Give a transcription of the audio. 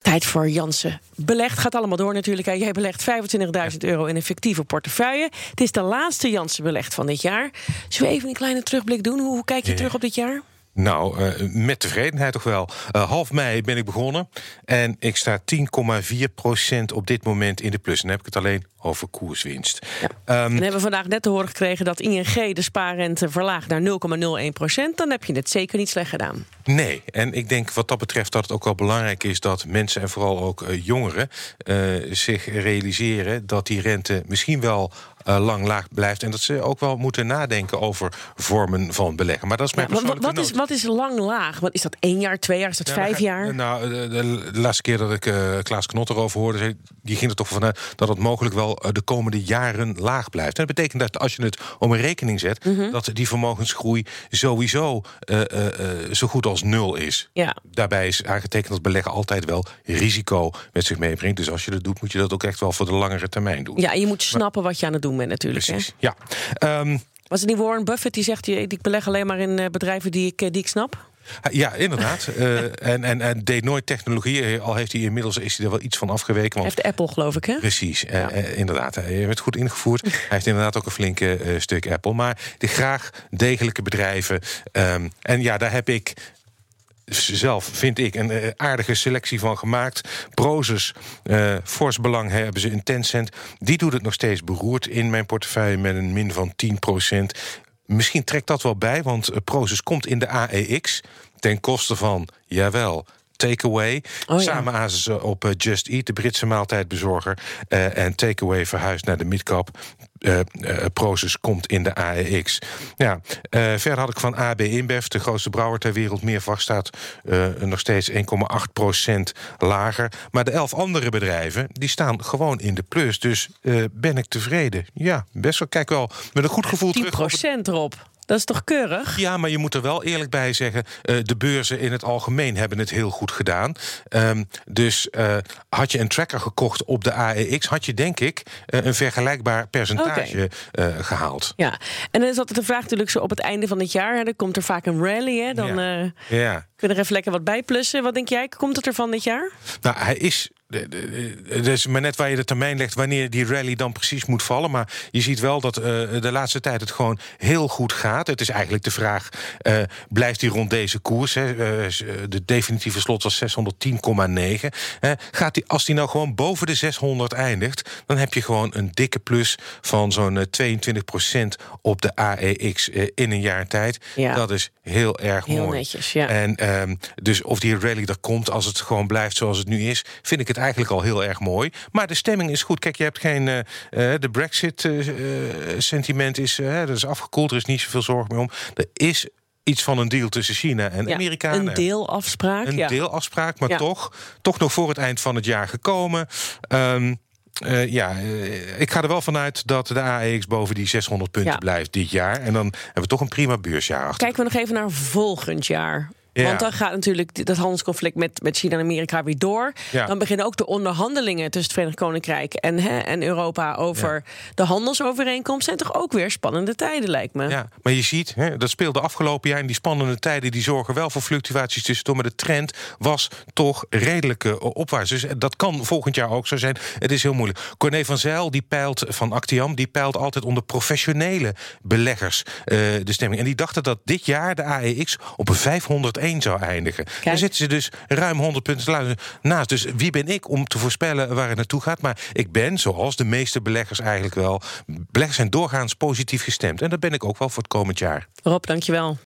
Tijd voor Jansen Belegd. Gaat allemaal door natuurlijk. Jij belegt €25.000 in een fictieve portefeuille. Het is de laatste Jansen Belegd van dit jaar. Zullen we even een kleine terugblik doen? Hoe kijk je terug op dit jaar? Nou, met tevredenheid toch wel. Half mei ben ik begonnen en ik sta 10,4% op dit moment in de plus. En dan heb ik het alleen over koerswinst. Ja. En hebben we vandaag net te horen gekregen dat ING de spaarrente verlaagt naar 0,01%. Dan heb je het zeker niet slecht gedaan. Nee, en ik denk wat dat betreft dat het ook wel belangrijk is dat mensen en vooral ook jongeren zich realiseren dat die rente misschien wel lang laag blijft en dat ze ook wel moeten nadenken over vormen van beleggen. Maar dat is mijn persoonlijke wat is lang laag? Wat is dat 1 jaar, 2 jaar, is dat 5 jaar? Nou, de laatste keer dat ik Klaas Knot erover hoorde, die ging er toch vanuit dat het mogelijk wel de komende jaren laag blijft. En dat betekent dat als je het om een rekening zet, dat die vermogensgroei sowieso zo goed als nul is. Ja. Daarbij is aangetekend dat beleggen altijd wel risico met zich meebrengt. Dus als je dat doet, moet je dat ook echt wel voor de langere termijn doen. Ja, je moet snappen wat je aan het doen bent natuurlijk. Precies, hè? Ja. Was het niet Warren Buffett die zegt, ik beleg alleen maar in bedrijven die ik snap? Ja, inderdaad. En deed nooit technologie. Al heeft hij inmiddels is hij er wel iets van afgeweken. Hij heeft Apple, geloof ik, hè? Precies, inderdaad. Hij werd goed ingevoerd. Hij heeft inderdaad ook een flinke stuk Apple. Maar graag degelijke bedrijven. En ja, daar heb ik zelf, vind ik, een aardige selectie van gemaakt. Prosus, fors belang hebben ze in Tencent. Die doet het nog steeds beroerd in mijn portefeuille met een min van 10%. Misschien trekt dat wel bij, want Prosus komt in de AEX ten koste van, jawel, Takeaway. Samen azen ze op Just Eat, de Britse maaltijdbezorger. En Takeaway verhuist naar de midcap. Prosus komt in de AEX. Ja, verder had ik van AB InBev, de grootste brouwer ter wereld, meer vaststaat nog steeds 1,8% lager. Maar de 11 andere bedrijven, die staan gewoon in de plus. Dus ben ik tevreden. Ja, best wel. Kijk wel met een goed gevoel 10% terug. 10% erop. Dat is toch keurig? Ja, maar je moet er wel eerlijk bij zeggen, de beurzen in het algemeen hebben het heel goed gedaan. Dus had je een tracker gekocht op de AEX, had je denk ik een vergelijkbaar percentage gehaald. Ja, en dan is altijd de vraag natuurlijk zo op het einde van het jaar. Hè, dan komt er vaak een rally. Hè, dan kun je er even lekker wat bij plussen. Wat denk jij? Komt het ervan dit jaar? Nou, hij is. Het is maar net waar je de termijn legt wanneer die rally dan precies moet vallen. Maar je ziet wel dat de laatste tijd het gewoon heel goed gaat. Het is eigenlijk de vraag, blijft hij rond deze koers? Hè? De definitieve slot was 610,9. Gaat hij, als hij nou gewoon boven de 600 eindigt, dan heb je gewoon een dikke plus van zo'n 22% op de AEX in een jaar tijd. Ja. Dat is heel erg mooi. Heel netjes, ja. En dus of die rally er komt, als het gewoon blijft zoals het nu is, vind ik het eigenlijk al heel erg mooi. Maar de stemming is goed. Kijk, je hebt geen de Brexit-sentiment is, dat is afgekoeld. Er is niet zoveel zorg meer om. Er is iets van een deal tussen China en Amerika. Een deelafspraak. Een deelafspraak, maar toch nog voor het eind van het jaar gekomen. Ik ga er wel vanuit dat de AEX boven die 600 punten blijft dit jaar. En dan hebben we toch een prima beursjaar achter. Kijken we nog even naar volgend jaar. Ja. Want dan gaat natuurlijk dat handelsconflict met China en Amerika weer door. Ja. Dan beginnen ook de onderhandelingen tussen het Verenigd Koninkrijk en Europa over de handelsovereenkomst. Zijn toch ook weer spannende tijden, lijkt me. Ja, maar je ziet, dat speelde afgelopen jaar en die spannende tijden die zorgen wel voor fluctuaties tussendoor. Maar de trend was toch redelijk opwaarts. Dus dat kan volgend jaar ook zo zijn. Het is heel moeilijk. Corné van Zijl, die peilt van Actiam, die peilt altijd onder professionele beleggers de stemming. En die dachten dat dit jaar de AEX op een 501 zou eindigen. Kijk. Daar zitten ze dus ruim 100 punten naast. Dus wie ben ik om te voorspellen waar het naartoe gaat? Maar ik ben, zoals de meeste beleggers eigenlijk wel, beleggers zijn doorgaans positief gestemd. En dat ben ik ook wel voor het komend jaar. Rob, dankjewel.